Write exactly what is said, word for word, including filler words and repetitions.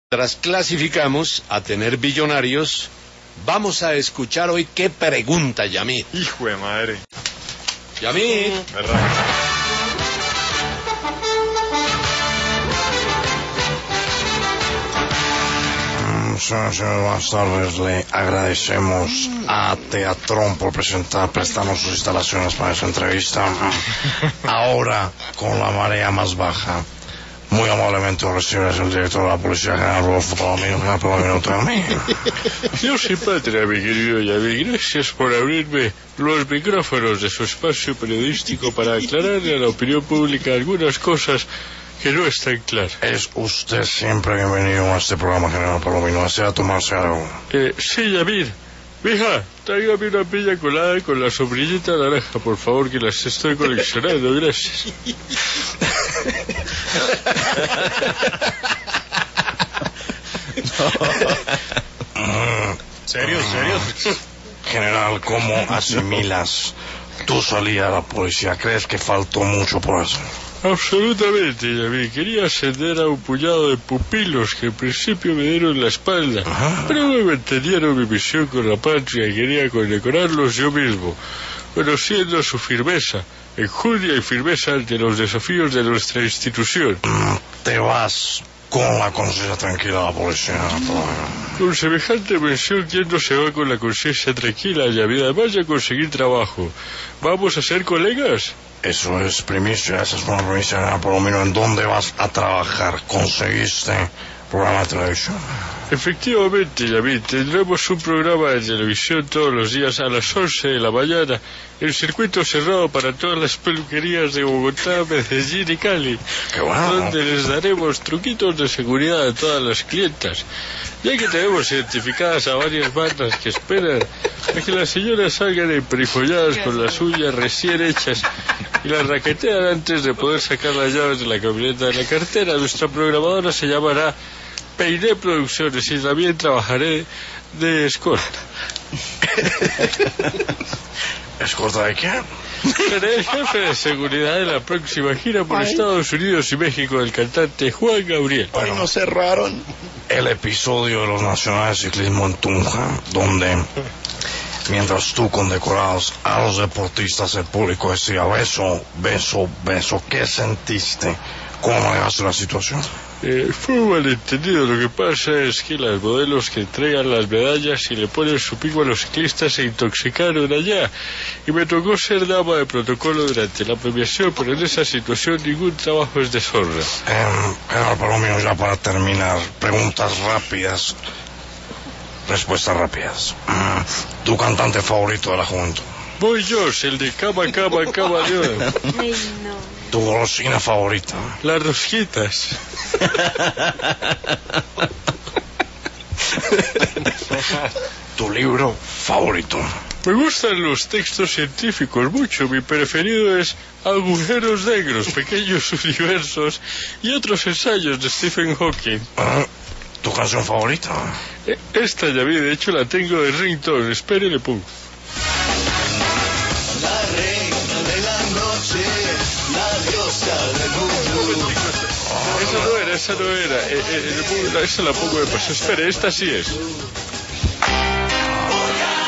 Tras clasificamos a tener billonarios, vamos a escuchar hoy qué pregunta Yamid. Hijo de madre. Yamid. Señoras y señores, buenas tardes. Le agradecemos a Teatrón por presentar, prestarnos sus instalaciones para esta entrevista. Ahora, con la marea más baja, muy amablemente lo recibe el director de la Policía General, Rodolfo Palomino. General Palomino, te mí. Yo soy patria, mi querido Yamid. Gracias por abrirme los micrófonos de su espacio periodístico para aclararle a la opinión pública algunas cosas que no están claras. Es usted siempre bienvenido a este programa, General Palomino. ¿Desea tomarse algo? Eh, sí, Yamid. Mija, tráigame una piña colada con la sombrillita naranja, por favor, que las estoy coleccionando. Gracias. ¿Serio, serio? General, ¿cómo asimilas tu salida a la policía? ¿Crees que faltó mucho por hacer? Absolutamente, Yamid. Quería ascender a un puñado de pupilos que en principio me dieron la espalda. Ajá. Pero me entendieron mi misión con la patria y quería condecorarlos yo mismo, conociendo su firmeza, enjundia y firmeza ante los desafíos de nuestra institución. Te vas con la conciencia tranquila a la policía. Con semejante mención, ¿quién no se va con la conciencia tranquila, Yamid? Además de conseguir trabajo. ¿Vamos a ser colegas? Eso es primicia, esa es una primicia, General Palomino. ¿En dónde vas a trabajar? ¿Conseguiste programa de televisión? Efectivamente, Yamid, tendremos un programa de televisión todos los días a las once de la mañana, en circuito cerrado para todas las peluquerías de Bogotá, Medellín y Cali. ¡Qué bueno! Donde les daremos truquitos de seguridad a todas las clientas, ya que tenemos identificadas a varias bandas que esperan a que las señoras salgan emperifolladas con las uñas recién hechas y las raquetean antes de poder sacar las llaves de la camioneta de la cartera. Nuestra programadora se llamará Peiné Producciones y también trabajaré de escolta. ¿Escolta de qué? Seré el jefe de seguridad de la próxima gira por Ay. Estados Unidos y México del cantante Juan Gabriel. Ay, nos cerraron. El episodio de los Nacionales de Ciclismo en Tunja, donde mientras tú condecorabas a los deportistas, el público decía beso, beso, beso. ¿Qué sentiste? ¿Cómo manejaste la situación? Eh, fue un malentendido. Lo que pasa es que las modelos que entregan las medallas y le ponen su pico a los ciclistas se intoxicaron allá y me tocó ser dama de protocolo durante la premiación, pero en esa situación ningún trabajo es deshonra. Eh, General Palomino, ya para terminar, preguntas rápidas, respuestas rápidas. Mm, ¿Tu cantante favorito de la juventud? Boy George, el de Cama, Cama, Cama de Oro. Ay, no. ¿Tu golosina favorita? Las rosquitas. ¿Tu libro favorito? Me gustan los textos científicos mucho. Mi preferido es Agujeros Negros, Pequeños Universos y otros ensayos de Stephen Hawking. ¿Tu canción favorita? Esta, ya vi, de hecho la tengo de ringtone. Espere, le pongo. La reina de la noche, la diosa del mundo. Esa no era, esa no era. Eh, eh, esa la pongo de paso. Espere, esta sí es.